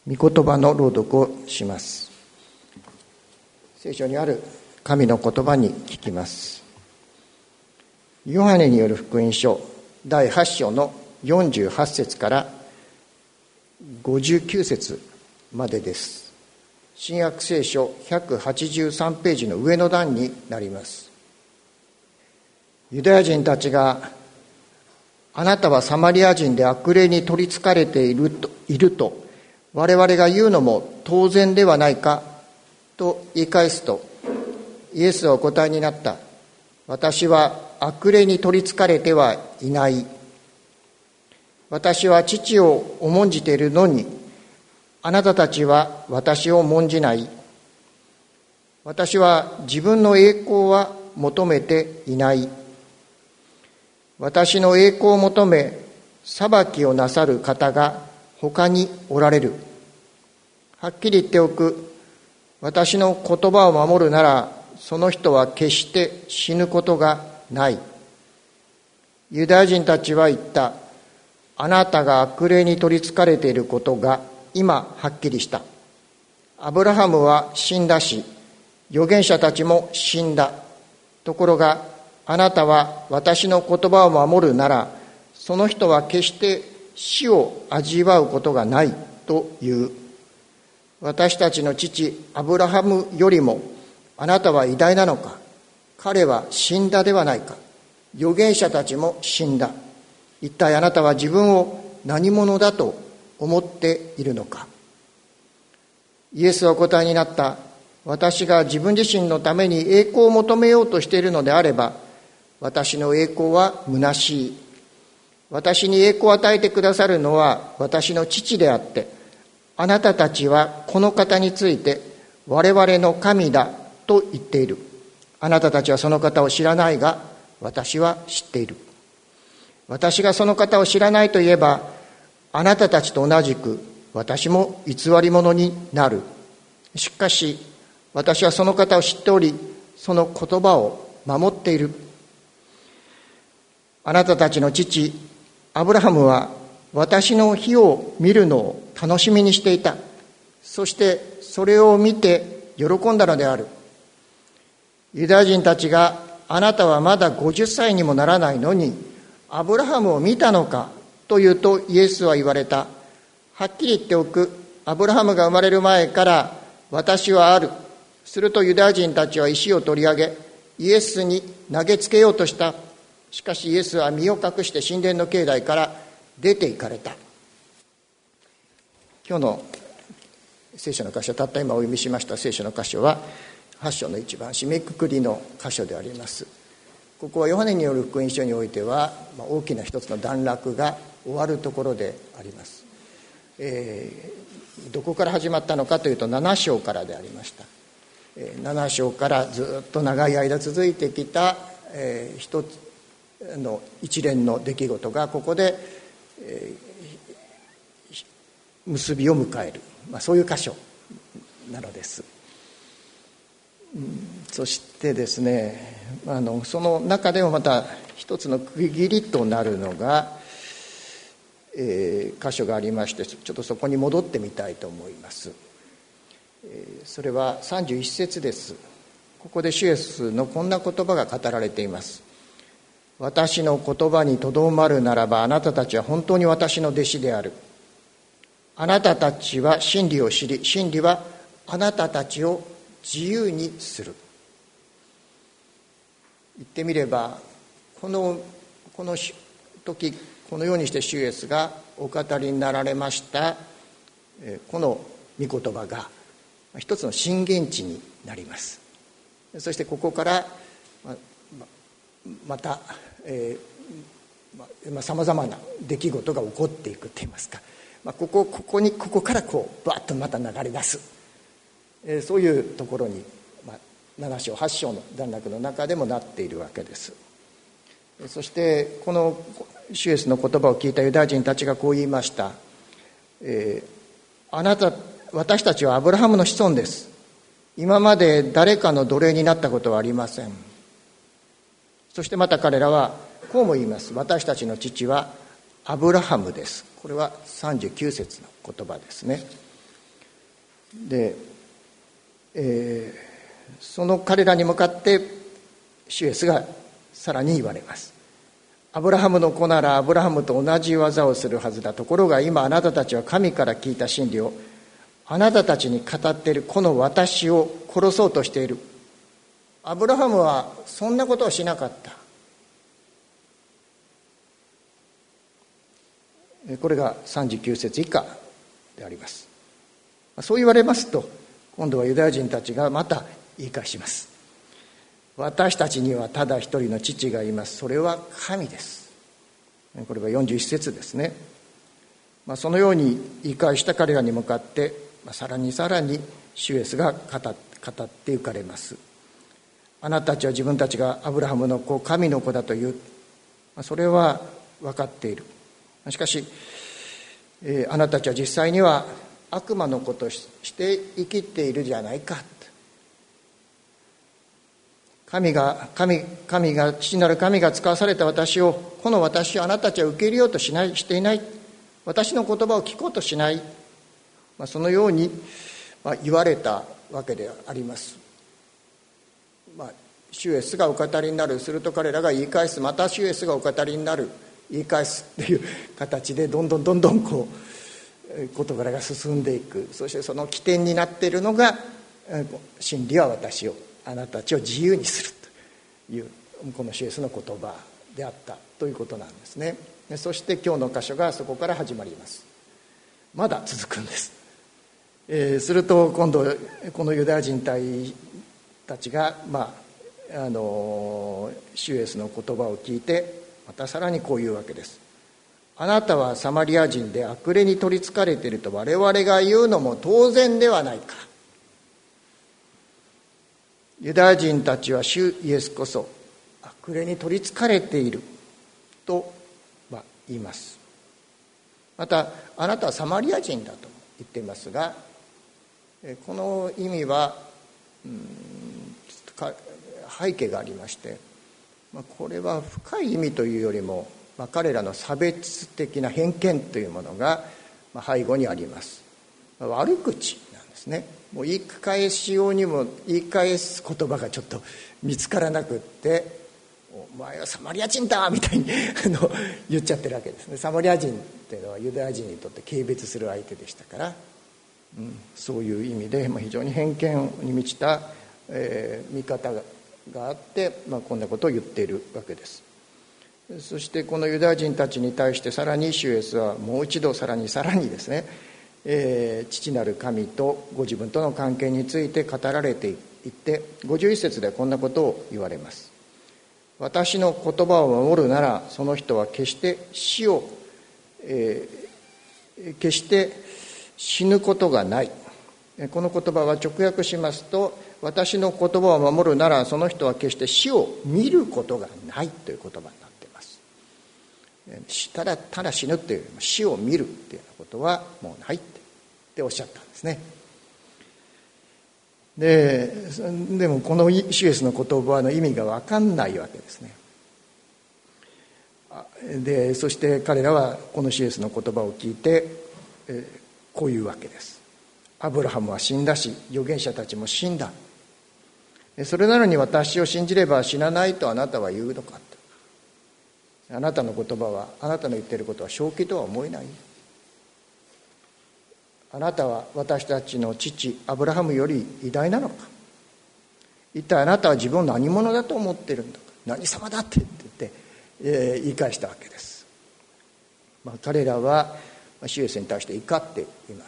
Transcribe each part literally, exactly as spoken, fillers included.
御言葉の朗読をします。聖書にある神の言葉に聞きます。ヨハネによる福音書だいはち章のよんじゅうはち節からごじゅうきゅう節までです。新約聖書ひゃくはちじゅうさんページの上の段になります。ユダヤ人たちが、あなたはサマリア人で悪霊に取りつかれていると、いると我々が言うのも当然ではないかと言い返すと、イエスはお答えになった。私は悪霊に取りつかれてはいない。私は父を重んじているのに、あなたたちは私を重んじない。私は自分の栄光は求めていない。私の栄光を求め裁きをなさる方が他におられる。はっきり言っておく。私の言葉を守るなら、その人は決して死ぬことがない。ユダヤ人たちは言った。あなたが悪霊に取りつかれていることが今はっきりした。アブラハムは死んだし、預言者たちも死んだ。ところがあなたは私の言葉を守るなら、その人は決して死を味わうことがないという。私たちの父アブラハムよりもあなたは偉大なのか。彼は死んだではないか。預言者たちも死んだ。一体あなたは自分を何者だと思っているのか。イエスはお答えになった。私が自分自身のために栄光を求めようとしているのであれば、私の栄光は虚しい。私に栄光を与えてくださるのは私の父であって、あなたたちはこの方について我々の神だと言っている。あなたたちはその方を知らないが、私は知っている。私がその方を知らないといえば、あなたたちと同じく私も偽り者になる。しかし私はその方を知っており、その言葉を守っている。あなたたちの父アブラハムは私の日を見るのを楽しみにしていた。そしてそれを見て喜んだのである。ユダヤ人たちが、あなたはまだごじゅっさいにもならないのにアブラハムを見たのかというと、イエスは言われた。はっきり言っておく。アブラハムが生まれる前から私はある。するとユダヤ人たちは石を取り上げイエスに投げつけようとした。しかしイエスは身を隠して神殿の境内から出て行かれた。今日の聖書の箇所、たった今お読みしました聖書の箇所ははち章の一番締めくくりの箇所であります。ここはヨハネによる福音書においては大きな一つの段落が終わるところであります。えー、どこから始まったのかというとなな章からでありました。なな章からずっと長い間続いてきた、えー、一つの一連の出来事がここで、えー、結びを迎える、まあ、そういう箇所なのです。うん、そしてですね、あのその中でもまた一つの区切りとなるのが、えー、箇所がありまして、ちょっとそこに戻ってみたいと思います。えー、それはさんじゅういち節です。ここで主イエスのこんな言葉が語られています。私の言葉にとどまるならば、あなたたちは本当に私の弟子である。あなたたちは真理を知り、真理はあなたたちを自由にする。言ってみれば、このこの時このようにして主イエスがお語りになられましたこの御言葉が一つの震源地になります。そしてここからまたさまざまな出来事が起こっていくといいますか、まあ、ここここにここからこうバッとまた流れ出す、えー、そういうところに、まあ、なな章はち章の段落の中でもなっているわけです。そしてこの主イエスの言葉を聞いたユダヤ人たちがこう言いました。えー、あなた私たちはアブラハムの子孫です。今まで誰かの奴隷になったことはありません。そしてまた彼らはこうも言います。私たちの父はアブラハムです。これはさんじゅうきゅう節の言葉ですね。 で、えー、その彼らに向かって主イエスがさらに言われます。アブラハムの子ならアブラハムと同じ技をするはずだ。ところが今あなたたちは神から聞いた真理をあなたたちに語っているこの私を殺そうとしている。アブラハムはそんなことをしなかった。これがさんじゅうきゅう節以下であります。そう言われますと、今度はユダヤ人たちがまた言い返します。私たちにはただ一人の父がいます。それは神です。これがよんじゅういち節ですね。まあ、そのように言い返した彼らに向かって、まあ、さらにさらに主イエスが語って行かれます。あなたたちは自分たちがアブラハムの子、神の子だという、まあ、それは分かっている。しかし、えー、あなたたちは実際には悪魔の子として生きているじゃないか。神が神神が父なる神が使わされた私を、この私をあなたたちは受け入れようとしないしていない。私の言葉を聞こうとしない。まあ、そのように、まあ、言われたわけであります。まあ、主イエスがお語りになる。すると彼らが言い返す。また主イエスがお語りになる。言い返すっていう形でどんどんどんどんこう事柄が進んでいく。そしてその起点になっているのが、真理は私をあなたたちを自由にするというこの主イエスの言葉であったということなんですね。そして今日の箇所がそこから始まります。まだ続くんです。えー、すると今度このユダヤ人たちが、まあ、あの主イエスの言葉を聞いてまたさらにこういうわけです。あなたはサマリア人で悪霊に取りつかれていると我々が言うのも当然ではないか。ユダヤ人たちは主イエスこそ悪霊に取りつかれていると言います。またあなたはサマリア人だと言っていますが、この意味はうん背景がありまして、これは深い意味というよりも、まあ、彼らの差別的な偏見というものが背後にあります。悪口なんですね。もう言い返しようにも言い返す言葉がちょっと見つからなくって、お前はサマリア人だみたいにあの言っちゃってるわけですね。サマリア人っていうのはユダヤ人にとって軽蔑する相手でしたから、うん、そういう意味で、まあ、非常に偏見に満ちた、えー、見方ががあって、まあ、こんなことを言っているわけです。そしてこのユダヤ人たちに対してさらに主イエスはもう一度さらにさらにですね、えー、父なる神とご自分との関係について語られていってごじゅういち節でこんなことを言われます。私の言葉を守るならその人は決して死を、えー、決して死ぬことがない。この言葉は直訳しますと、私の言葉を守るならその人は決して死を見ることがないという言葉になっています。ただただ死ぬっていうよりも死を見るっていうようなことはもうないっておっしゃったんですね。で、でもこの主イエスの言葉の意味が分かんないわけですね。で、そして彼らはこの主イエスの言葉を聞いて、えー、こういうわけです。アブラハムは死んだし預言者たちも死んだ。それなのに私を信じれば死なないとあなたは言うのかと。あなたの言葉は、あなたの言っていることは正気とは思えない。あなたは私たちの父アブラハムより偉大なのか。一体あなたは自分を何者だと思っているんだか。何様だって言って、えー、言い返したわけです。まあ、彼らは主イエスに対して怒っています。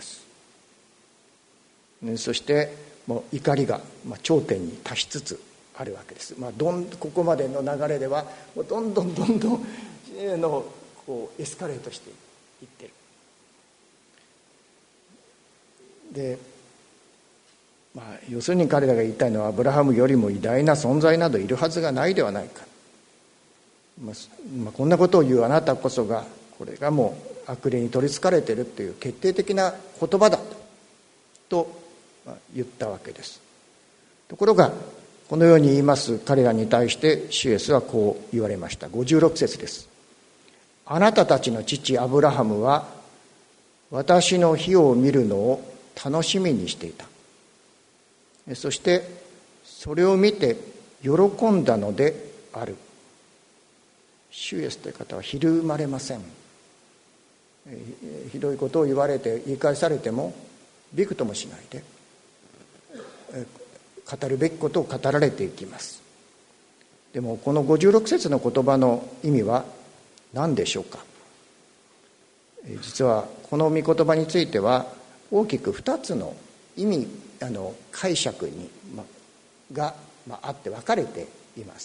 そしてもう怒りが頂点に達しつつあるわけです。まあ、どんここまでの流れではもうどんどんどんどんのこうエスカレートしていってる。で、まあ、要するに彼らが言いたいのはアブラハムよりも偉大な存在などいるはずがないではないか。まあ、こんなことを言うあなたこそがこれがもう悪霊に取りつかれているという決定的な言葉だと言ったわけです。ところがこのように言います彼らに対して主イエスはこう言われました。ごじゅうろく節です。あなたたちの父アブラハムは私の日を見るのを楽しみにしていた。そしてそれを見て喜んだのである。主イエスという方はひるまれません。ひどいことを言われて言い返されてもびくともしないで、語るべきことを語られていきます。でもこのごじゅうろく節の言葉の意味は何でしょうか。実はこの御言葉については大きくふたつの意味あの解釈に、ま、が、まあ、あって分かれています。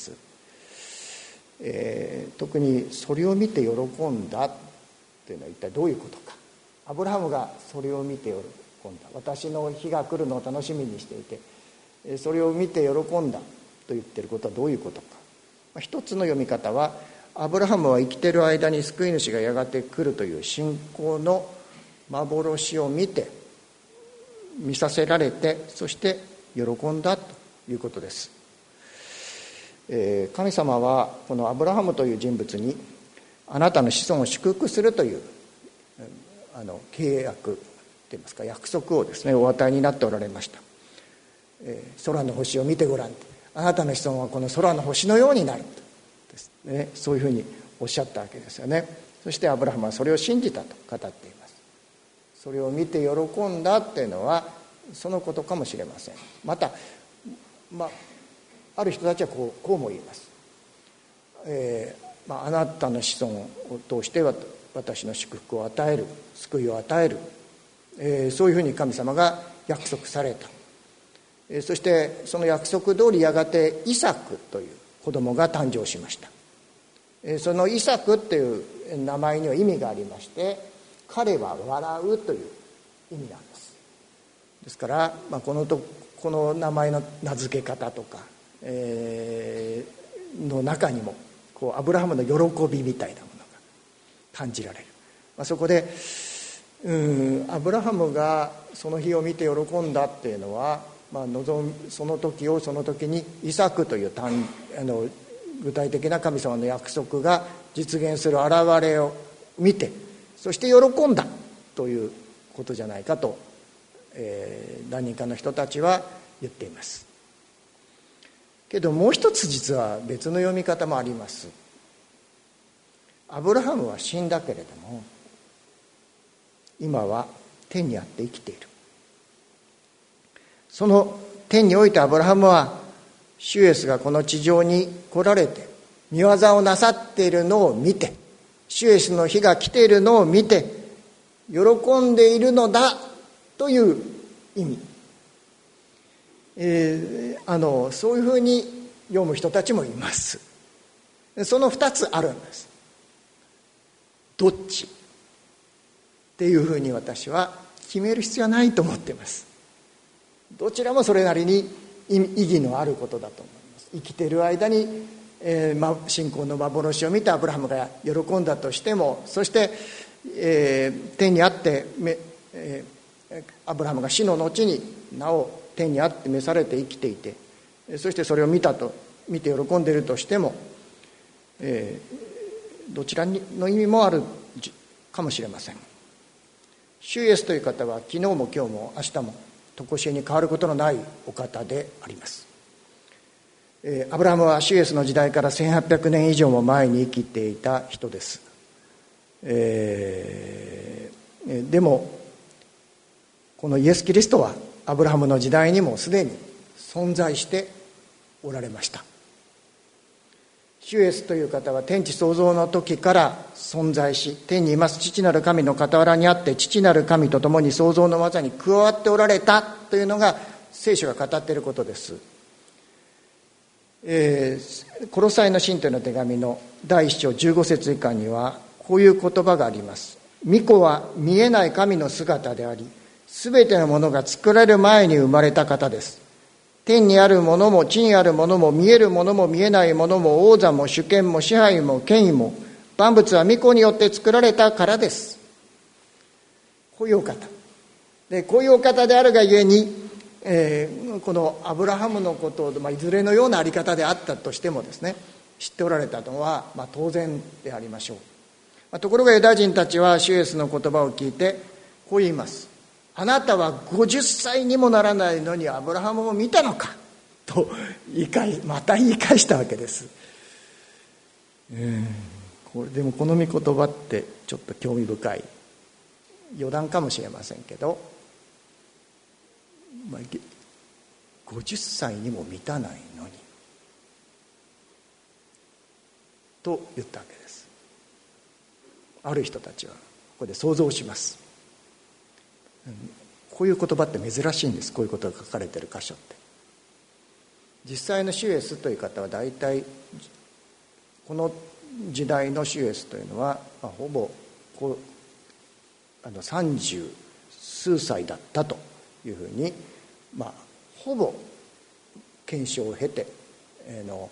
えー、特にそれを見て喜んだというのは一体どういうことか。アブラハムがそれを見て喜んだ、私の日が来るのを楽しみにしていてそれを見て喜んだと言っていることはどういうことか。まあ、一つの読み方はアブラハムは生きている間に救い主がやがて来るという信仰の幻を見て見させられて、そして喜んだということです。えー、神様はこのアブラハムという人物にあなたの子孫を祝福するというあの契約といいますか約束をですねお与えになっておられました。えー、空の星を見てごらん、あなたの子孫はこの空の星のようになるですね、そういうふうにおっしゃったわけですよね。そしてアブラハムはそれを信じたと語っています。それを見て喜んだっていうのはそのことかもしれません。また、まあ、ある人たちはこう、こうも言います。えーまあ、あなたの子孫を通して私の祝福を与える、救いを与える、えー、そういうふうに神様が約束された。えー、そしてその約束通りやがてイサクという子供が誕生しました。えー、そのイサクっていう名前には意味がありまして、彼は笑うという意味なんです。ですから、まあ、このとこの名前の名付け方とか、えー、の中にもこうアブラハムの喜びみたいなものが感じられる。まあ、そこでうんアブラハムがその日を見て喜んだっていうのは、まあ、望むその時をその時にイサクという単あの具体的な神様の約束が実現する現れを見て、そして喜んだということじゃないかと、えー、何人かの人たちは言っています。けどもう一つ実は別の読み方もあります。アブラハムは死んだけれども今は天にあって生きている。その天においてアブラハムは主イエスがこの地上に来られて御業をなさっているのを見て、主イエスの日が来ているのを見て喜んでいるのだという意味、えー、あのそういうふうに読む人たちもいます。その二つあるんです。どっちっていうふうに私は決める必要はないと思っています。どちらもそれなりに意義のあることだと思います。生きている間に、えー、信仰の幻を見てアブラハムが喜んだとしても、そして、えー、天にあって、えー、アブラハムが死の後になお天にあって召されて生きていて、そしてそれを見たと見て喜んでいるとしても、えー、どちらの意味もあるかもしれません。主イエスという方は昨日も今日も明日も常しえに変わることのないお方であります。えー、アブラハムは主イエスの時代からせんはっぴゃくねん以上も前に生きていた人です。えー、でもこのイエス・キリストはアブラハムの時代にもすでに存在しておられました。主イエスという方は天地創造の時から存在し、天にいます父なる神の傍らにあって父なる神と共に創造の技に加わっておられたというのが聖書が語っていることです。えー、コロサイの信徒への手紙のだいいち章じゅうご節以下にはこういう言葉があります。御子は見えない神の姿であり、すべてのものが作られる前に生まれた方です。天にあるものも地にあるものも見えるものも見えないものも王座も主権も支配も権威も万物は御子によって作られたからです。こういうお方で、こういうお方であるがゆえに、えー、このアブラハムのことを、まあ、いずれのようなあり方であったとしてもですね、知っておられたのは、まあ、当然でありましょう。まあ、ところがユダヤ人たちは主イエスの言葉を聞いてこう言います。 あなたはごじゅっさいにもならないのにアブラハムを見たのかと言い返また言い返したわけです。うんこれでもこの御言葉ってちょっと興味深い余談かもしれませんけど、まあ、ごじゅっさいにも満たないのにと言ったわけです。ある人たちはここで想像します。こういう言葉って珍しいんです。こういうことが書かれている箇所って。実際のシュエスという方は大体この時代のシュエスというのは、まあ、ほぼこうあの三十数歳だったというふうに、まあ、ほぼ検証を経て、えーの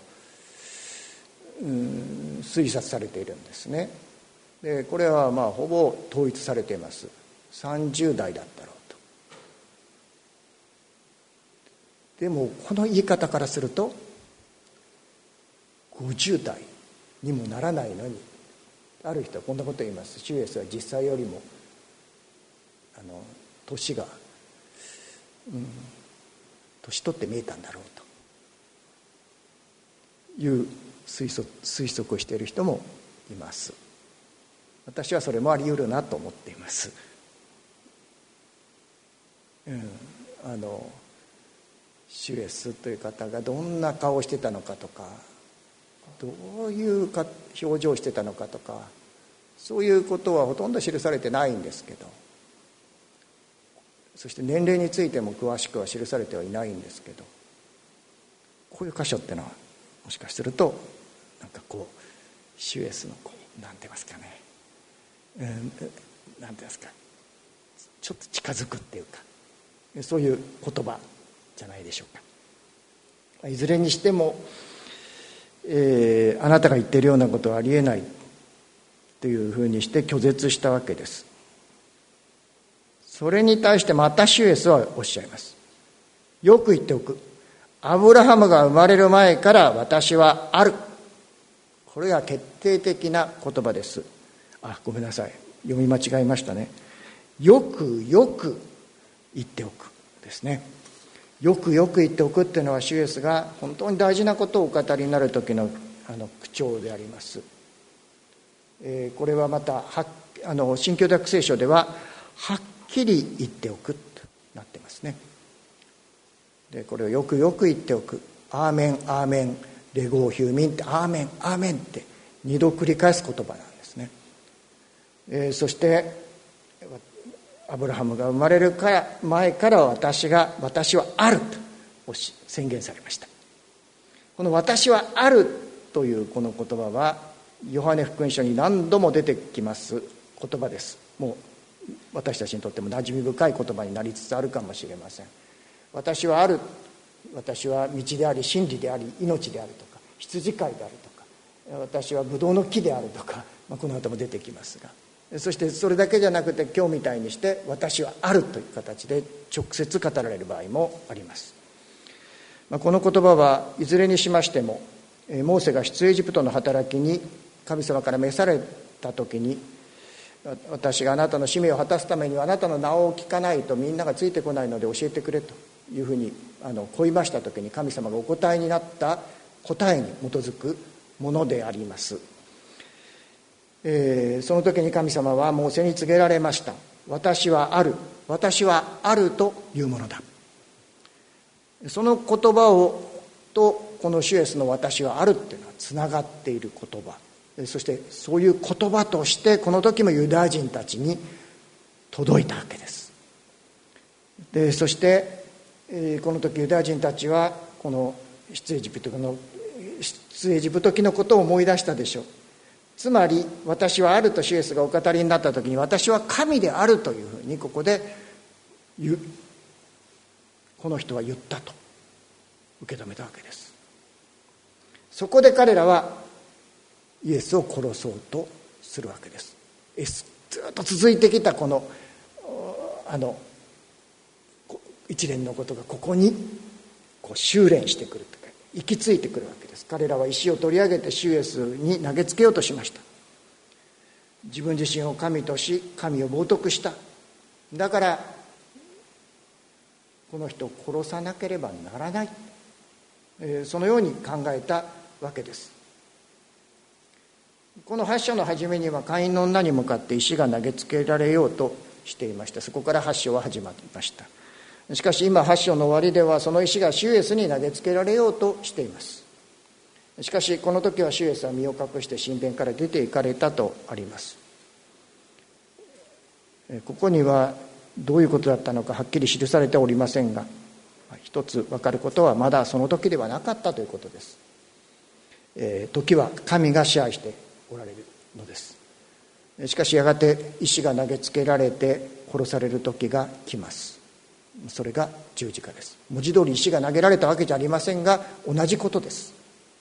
うん推察されているんですね。でこれはまあほぼ統一されています。さんじゅう代だったろうと。でもこの言い方からするとごじゅう代にもならないのに、ある人はこんなことを言います。シュエスは実際よりもあの年が、うん、年取って見えたんだろうという推測、推測をしている人もいます。私はそれもあり得るなと思っています。うん、あのシュエスという方がどんな顔をしてたのかとか、どういうか表情をしてたのかとか、そういうことはほとんど記されてないんですけど、そして年齢についても詳しくは記されてはいないんですけど、こういう箇所ってのはもしかするとなんかこうシュエスのこうなんて言いますかね、うん、なんて言いますか、ちょっと近づくっていうか、そういう言葉じゃないでしょうか。いずれにしても、えー、あなたが言っているようなことはありえないというふうにして拒絶したわけです。それに対してまたシュエスはおっしゃいます。よく言っておく。アブラハムが生まれる前から私はある。これが決定的な言葉です。あ、ごめんなさい。読み間違えましたね。よくよく言っておくですね。よくよく言っておくっていうのはシュエスが本当に大事なことをお語りになる時のあの口調であります。えー、これはまたはあの新共同訳聖書でははっきり言っておくとなってますね。でこれをよくよく言っておく。アーメンアーメンレゴーヒューミンってアーメンアーメンって二度繰り返す言葉なんですね。えー、そしてアブラハムが生まれるから前から私が私はあると宣言されました。この私はあるというこの言葉はヨハネ福音書に何度も出てきます言葉です。もう私たちにとっても馴染み深い言葉になりつつあるかもしれません。私はある、私は道であり真理であり命であるとか羊飼いであるとか、私はブドウの木であるとか、まあ、この後も出てきますが、そしてそれだけじゃなくて今日みたいにして私はあるという形で直接語られる場合もあります。まあ、この言葉はいずれにしましてもモーセが出エジプトの働きに神様から召された時に、私があなたの使命を果たすためにはあなたの名を聞かないとみんながついてこないので教えてくれというふうにあの問いました時に神様がお答えになった答えに基づくものであります。えー、その時に神様はモーセに告げられました。私はある、私はあるというものだ。その言葉をとこのシュエスの私はあるっていうのはつながっている言葉、そしてそういう言葉としてこの時もユダヤ人たちに届いたわけです。でそして、えー、この時ユダヤ人たちはこの出エジプトの出エジプト記のことを思い出したでしょう。つまり私はあるとシュエスがお語りになった時に私は神であるというふうにここで言うこの人は言ったと受け止めたわけです。そこで彼らはイエスを殺そうとするわけです。ずっと続いてきたこのあの一連のことがここにこう修練してくるとか行き着いてくるわけです。彼らは石を取り上げてシュエスに投げつけようとしました。自分自身を神とし神を冒涜した。だからこの人を殺さなければならない、そのように考えたわけです。このはち章の初めには会員の女に向かって石が投げつけられようとしていました。そこからはち章は始まりました。しかし今はち章の終わりではその石がシュエスに投げつけられようとしています。しかしこの時はシュエスは身を隠して神殿から出て行かれたとあります。ここにはどういうことだったのかはっきり記されておりませんが、一つ分かることはまだその時ではなかったということです。えー、時は神が支配しておられるのです。しかしやがて石が投げつけられて殺される時が来ます。それが十字架です。文字通り石が投げられたわけじゃありませんが、同じことです。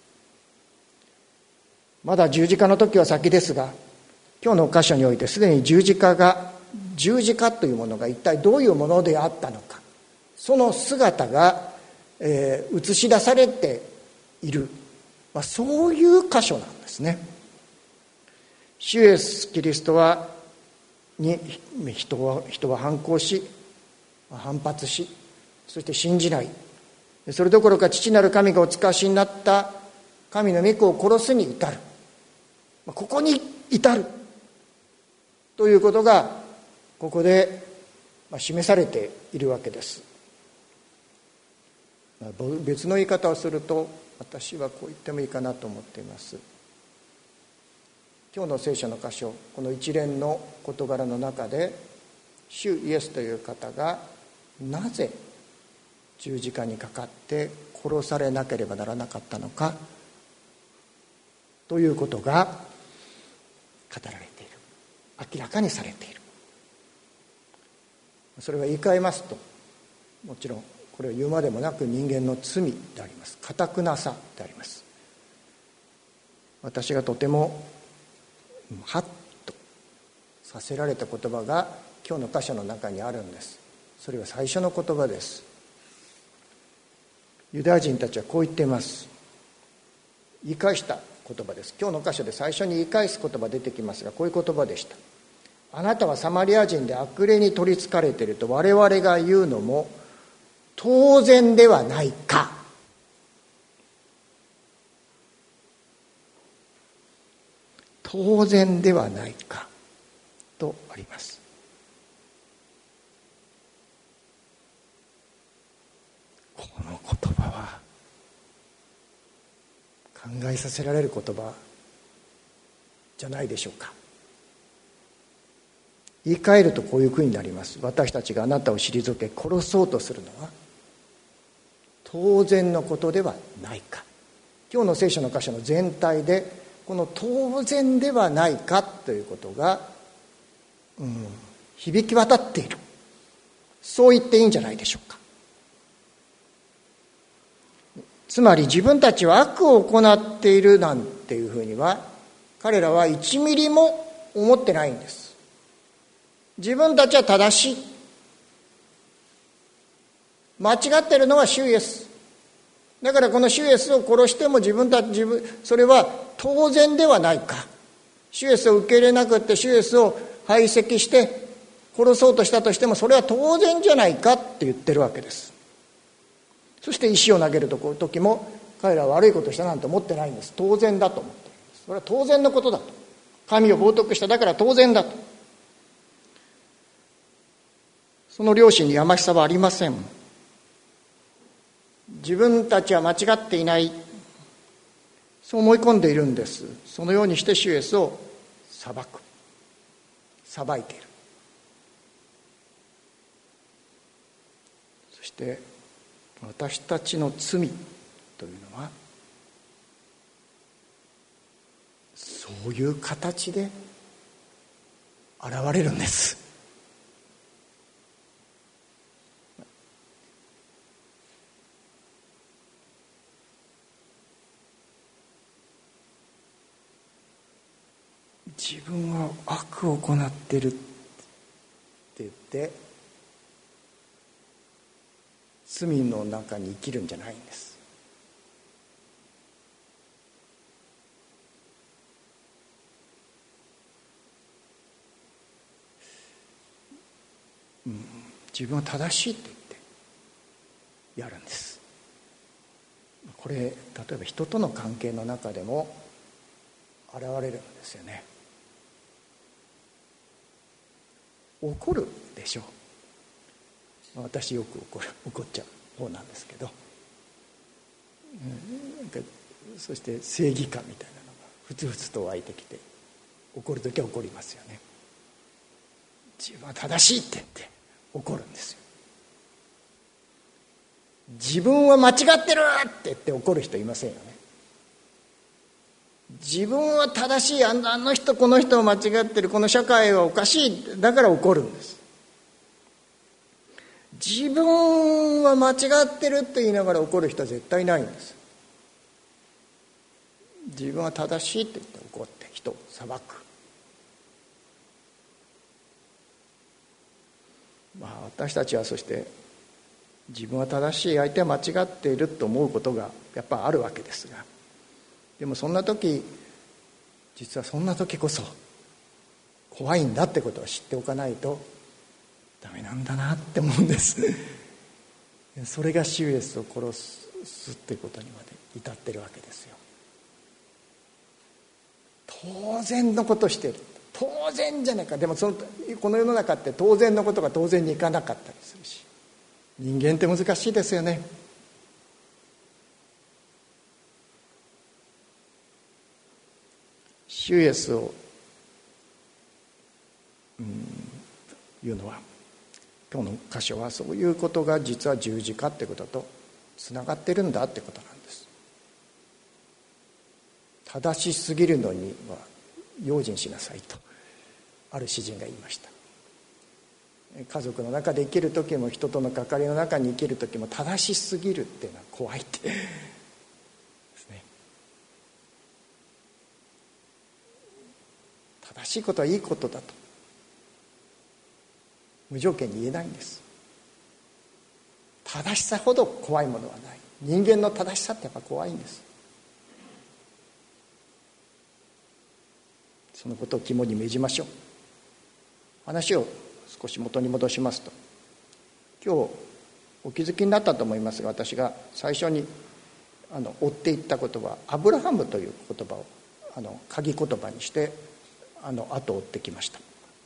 まだ十字架の時は先ですが、今日の箇所においてすでに十字架が十字架というものが一体どういうものであったのか、その姿が、えー、映し出されている、まあ、そういう箇所なんですね。主イエスキリストはに人は人は反抗し反発し、そして信じない、それどころか父なる神がお使わしになった神の御子を殺すに至る、ここに至るということがここで示されているわけです。別の言い方をすると、私はこう言ってもいいかなと思っています。今日の聖書の箇所、この一連の事柄の中で、主イエスという方がなぜ十字架にかかって殺されなければならなかったのかということが語られている、明らかにされている。それは言い換えますと、もちろんこれを言うまでもなく人間の罪であります。堅くなさであります。私がとてもハッとさせられた言葉が今日の箇所の中にあるんです。それは最初の言葉です。ユダヤ人たちはこう言っています。言い返した言葉です。今日の箇所で最初に言い返す言葉出てきますが、こういう言葉でした。あなたはサマリア人で悪霊に取りつかれていると我々が言うのも当然ではないか。当然ではないかとあります。この言葉は考えさせられる言葉じゃないでしょうか。言い換えるとこういうふうになります。私たちがあなたを退け殺そうとするのは当然のことではないか。今日の聖書の箇所の全体でこの当然ではないかということが、うん、響き渡っている、そう言っていいんじゃないでしょうか。つまり自分たちは悪を行っているなんていうふうには彼らはいちミリも思ってないんです。自分たちは正しい、間違っているのは主イエスだから、この主イエスを殺しても自分たち自分それは当然ではないか。主イエスを受け入れなくって主イエスを排斥して殺そうとしたとしてもそれは当然じゃないかって言ってるわけです。そして石を投げる時も彼らは悪いことをしたなんて思ってないんです。当然だと思っているんです。それは当然のことだと。神を冒涜しただから当然だと。その良心にやましさはありません。自分たちは間違っていない、そう思い込んでいるんです。そのようにして主イエスを裁く、裁いている。そして私たちの罪というのはそういう形で現れるんです。自分は悪を行っているって言って罪の中に生きるんじゃないんです。うん、自分は正しいって言ってやるんです。これ例えば人との関係の中でも現れるんですよね。怒るでしょう。私よく怒る怒っちゃう方なんですけど、うん、なんかそして正義感みたいなのがふつふつと湧いてきて、怒るときは怒りますよね。自分は正しいって言って怒るんですよ。自分は間違ってるって言って怒る人いませんよね。自分は正しい、あの人この人は間違ってる、この社会はおかしい、だから怒るんです。自分は間違ってるって言いながら怒る人は絶対ないんです。自分は正しいって言って怒って人を裁く。まあ私たちはそして自分は正しい、相手は間違っていると思うことがやっぱあるわけですが、でもそんな時、実はそんな時こそ怖いんだってことを知っておかないとダメなんだなって思うんですそれが主イエスを殺すっていうことにまで至ってるわけですよ。当然のことしている、当然じゃないか。でもそのこの世の中って当然のことが当然にいかなかったりするし、人間って難しいですよね。主イエスを、うん、いうのは、今日の箇所はそういうことが実は十字架ってこととつながってるんだってことなんです。正しすぎるのには用心しなさいとある詩人が言いました。家族の中で生きる時も人との関わりの中に生きる時も正しすぎるっていうのは怖いってですね。正しいことはいいことだと無条件に言えないんです。正しさほど怖いものはない。人間の正しさってやっぱ怖いんです。そのことを肝に銘じましょう。話を少し元に戻しますと、今日お気づきになったと思いますが、私が最初にあの追っていった言葉、アブラハムという言葉をあの鍵言葉にしてあの後を追ってきました。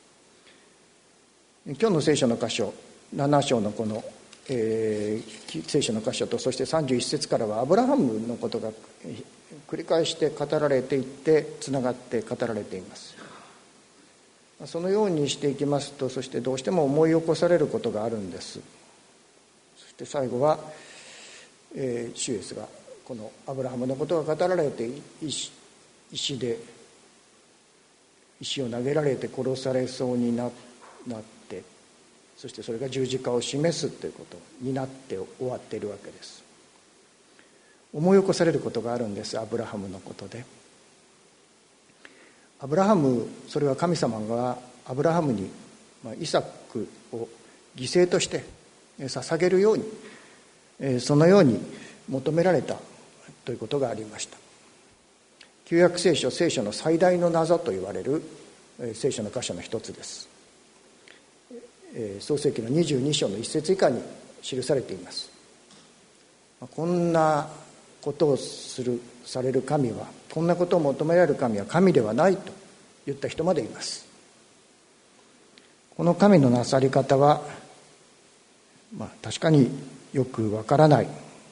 今日の聖書の箇所なな章のこの、えー、聖書の箇所と、そしてさんじゅういち節からはアブラハムのことが繰り返して語られていってつながって語られています。そのようにしていきますと、そしてどうしても思い起こされることがあるんです。そして最後は、えー、主イエスがこのアブラハムのことが語られて、石、石で石を投げられて殺されそうになって、そしてそれが十字架を示すということになって終わっているわけです。思い起こされることがあるんです、アブラハムのことで。アブラハム、それは神様がアブラハムにイサクを犠牲として捧げるように、そのように求められたということがありました。旧約聖書、聖書の最大の謎と言われる聖書の箇所の一つです。創世記のにじゅうに章の一節以下に記されています。こんなことをするされる神は、こんなことを求められる神は神ではないと言った人までいます。この神のなさり方は、まあ、確かによくわからない。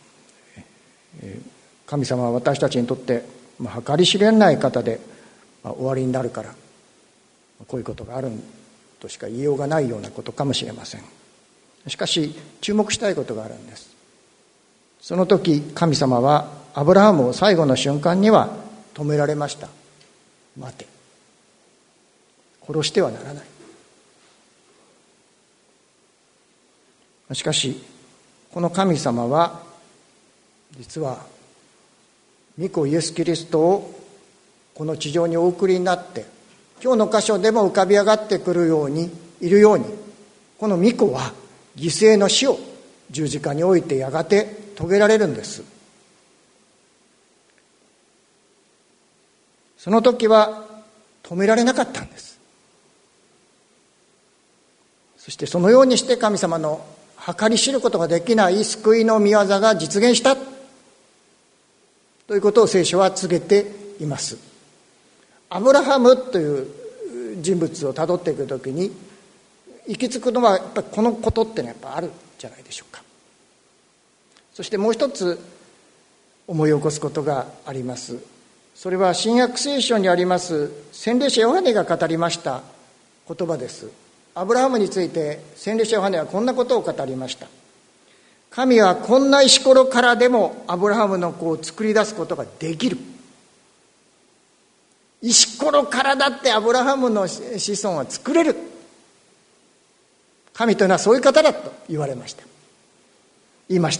神様は私たちにとって、まあ、計り知れない方で、まあ、終わりになるから、こういうことがあるとしか言いようがないようなことかもしれません。しかし注目したいことがあるんです。その時神様はアブラハムを最後の瞬間には止められました。待て、殺してはならない。しかしこの神様は実は御子イエス・キリストをこの地上にお送りになって、今日の箇所でも浮かび上がってくるようにいるように、この御子は犠牲の死を十字架においてやがて遂げられるんです。その時は止められなかったんです。そしてそのようにして神様の計り知ることができない救いの御業が実現したということを聖書は告げています。アブラハムという人物をたどっていくときに行き着くのはやっぱりこのことってのはやっぱあるんじゃないでしょうか。そしてもう一つ思い起こすことがあります。それは新約聖書にあります洗礼者ヨハネが語りました言葉です。アブラハムについて洗礼者ヨハネはこんなことを語りました。神はこんな石ころからでもアブラハムの子を作り出すことができる。石ころからだってアブラハムの子孫は作れる。神というのはそういう方だと言われました。言いました。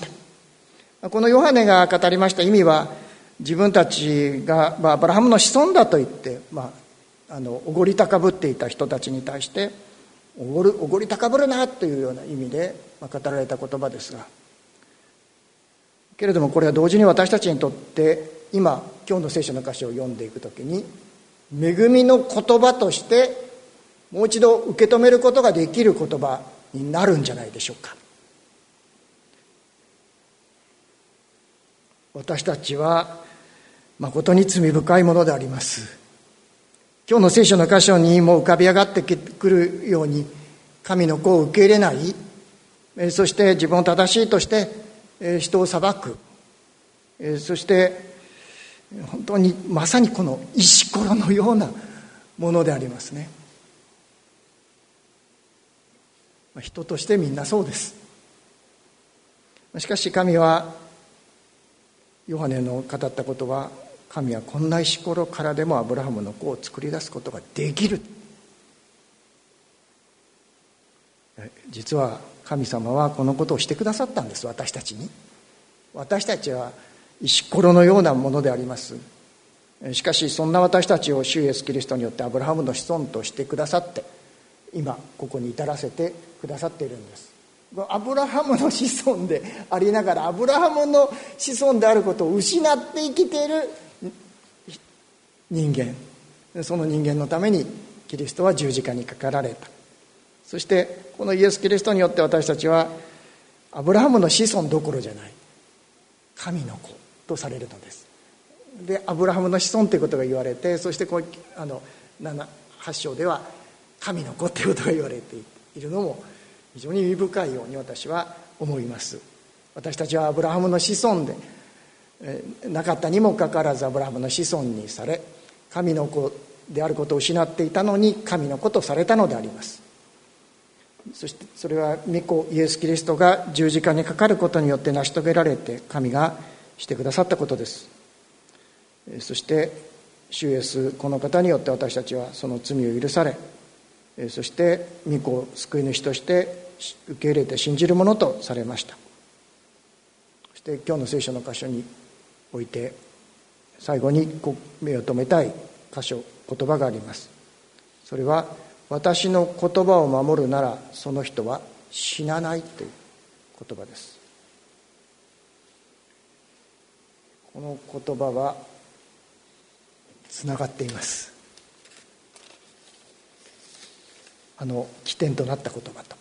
このヨハネが語りました意味は、自分たちが、まあ、アブラハムの子孫だと言って、まあ、あのおごり高ぶっていた人たちに対しておごるおごり高ぶるなというような意味で、まあ、語られた言葉ですが、けれどもこれは同時に私たちにとって今今日の聖書の箇所を読んでいくときに恵みの言葉としてもう一度受け止めることができる言葉になるんじゃないでしょうか。私たちは誠に罪深いものであります。今日の聖書の箇所にも浮かび上がってくるように、神の子を受け入れない、そして自分を正しいとして人を裁く、そして本当にまさにこの石ころのようなものでありますね。人としてみんなそうです。しかし神は、ヨハネの語ったことは、神はこんな石ころからでもアブラハムの子を作り出すことができる。実は神様はこのことをしてくださったんです。私たちに。私たちは石ころのようなものであります。しかしそんな私たちを主イエスキリストによってアブラハムの子孫としてくださって、今ここに至らせてくださっているんです。アブラハムの子孫でありながらアブラハムの子孫であることを失って生きている人間、その人間のためにキリストは十字架にかかられた。そしてこのイエス・キリストによって私たちはアブラハムの子孫どころじゃない、神の子とされるのです。でアブラハムの子孫ということが言われて、そしてこうあのなな、はち章では神の子ということが言われているのも非常に意味深いように私は思います。私たちはアブラハムの子孫で、えー、なかったにもかかわらずアブラハムの子孫にされ、神の子であることを失っていたのに神の子とされたのであります。そしてそれは御子イエス・キリストが十字架にかかることによって成し遂げられて神がしてくださったことです。そして主イエスこの方によって私たちはその罪を許され、そして御子を救い主として受け入れて信じるものとされました。そして今日の聖書の箇所において最後に目を留めたい箇所、言葉があります。それは私の言葉を守るならその人は死なないという言葉です。この言葉はつながっています。あの起点となった言葉と、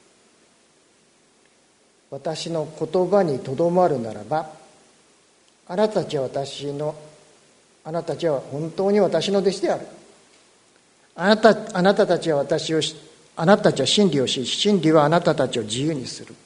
私の言葉にとどまるならばあなたたちは私のあなたたちは本当に私の弟子である。あなたあなたたちは私をあなたたちは真理をし、真理はあなたたちを自由にする。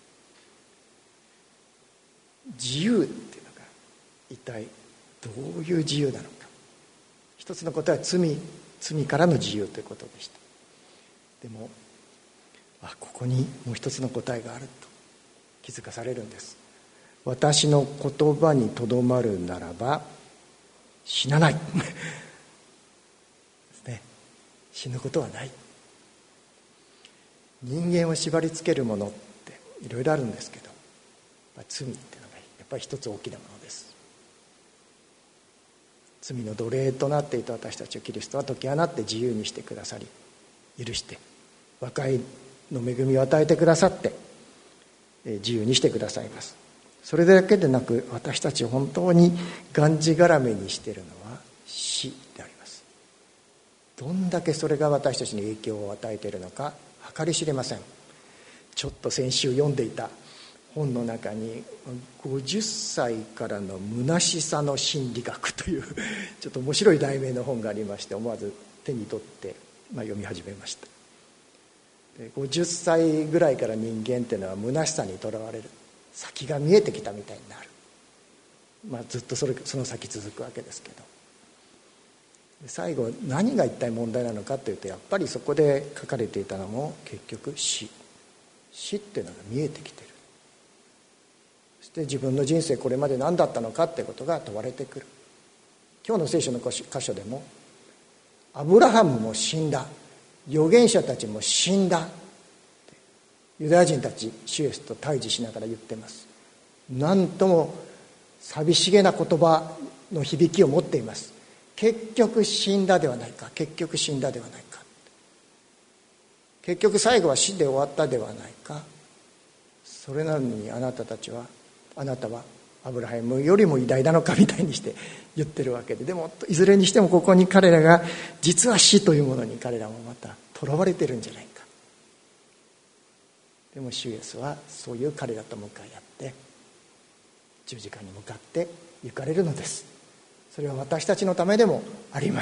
自由っていうのが一体どういう自由なのか。一つのことは罪罪からの自由ということでした。でもあここにもう一つの答えがあると気づかされるんです。私の言葉にとどまるならば死なないですね。死ぬことはない。人間を縛りつけるものっていろいろあるんですけど、罪っていうのがやっぱり一つ大きなものです。罪の奴隷となっていた私たちをキリストは解き放って自由にしてくださり、許して和解の恵みを与えてくださって自由にしてくださいます。それだけでなく私たちを本当にがんじがらめにしているのは死であります。どんだけそれが私たちに影響を与えているのか計り知れません。 ちょっと先週読んでいた本の中にごじゅっさいからの虚しさの心理学というちょっと面白い題名の本がありまして、思わず手に取って、まあ、読み始めました。でごじゅっさいぐらいから人間っていうのは虚しさにとらわれる、先が見えてきたみたいになる、まあ、ずっとそれその先続くわけですけど、最後何が一体問題なのかというと、やっぱりそこで書かれていたのも結局死死っていうのが見えてきている。そして自分の人生これまで何だったのかっていうことが問われてくる。今日の聖書の箇所でも、アブラハムも死んだ、預言者たちも死んだ、ユダヤ人たち主イエスと対峙しながら言っています。なんとも寂しげな言葉の響きを持っています。結局死んだではないか、結局死んだではないか、結局最後は死で終わったではないか。それなのにあなたたちはあなたはアブラハムよりも偉大なのかみたいにして言ってるわけで、でもいずれにしてもここに彼らが実は死というものに彼らもまた囚われてるんじゃないか。でも主イエスはそういう彼らと向かい合って十字架に向かって行かれるのです。それは私たちのためでもあります。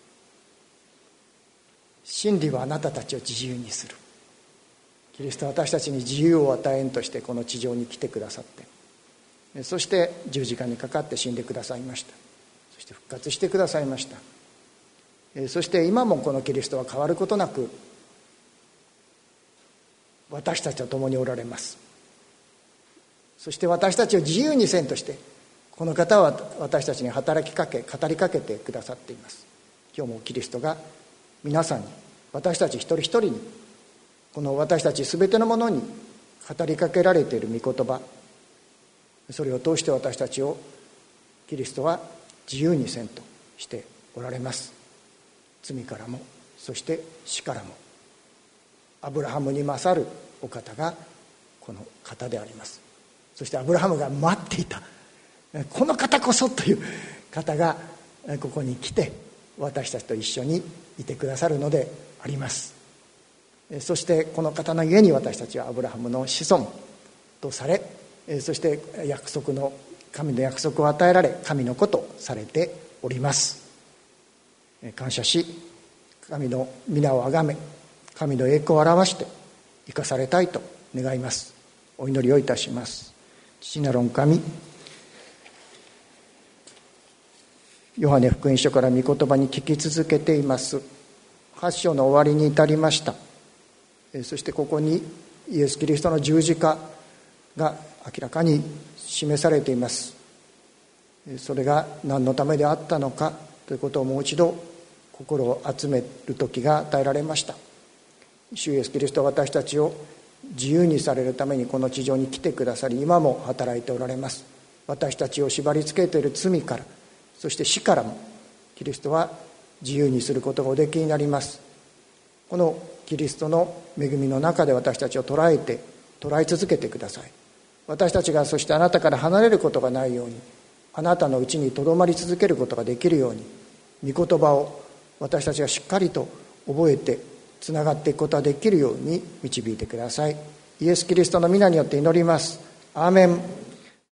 真理はあなたたちを自由にする。キリストは私たちに自由を与えんとしてこの地上に来てくださって、そして十字架にかかって死んでくださいました。そして復活してくださいました。そして今もこのキリストは変わることなく私たちと共におられます。そして私たちを自由にせんとしてこの方は私たちに働きかけ語りかけてくださっています。今日もキリストが皆さんに、私たち一人一人に、この私たちすべてのものに語りかけられている御言葉、それを通して私たちをキリストは自由にせんとしておられます。罪からも、そして死からも。アブラハムに勝るお方がこの方であります。そしてアブラハムが待っていたこの方こそという方がここに来て私たちと一緒にいてくださるのであります。そしてこの方の家に私たちはアブラハムの子孫とされ、そして約束の神の約束を与えられ、神の子とされております。感謝し、神の皆をあがめ、神の栄光を表して生かされたいと願います。お祈りをいたします。父なる御神、ヨハネ福音書から御言葉に聞き続けています。はち章の終わりに至りました。そしてここにイエス・キリストの十字架が明らかに示されています。それが何のためであったのかということをもう一度心を集める時が与えられました。主イエス・キリストは私たちを自由にされるためにこの地上に来てくださり、今も働いておられます。私たちを縛り付けている罪から、そして死からもキリストは自由にすることがおできになります。このキリストの恵みの中で私たちを捉えて捉え続けてください。私たちがそしてあなたから離れることがないように、あなたのうちにとどまり続けることができるように、御言葉を私たちがしっかりと覚えてつながっていくことができるように導いてください。イエス・キリストの皆によって祈ります。アーメン。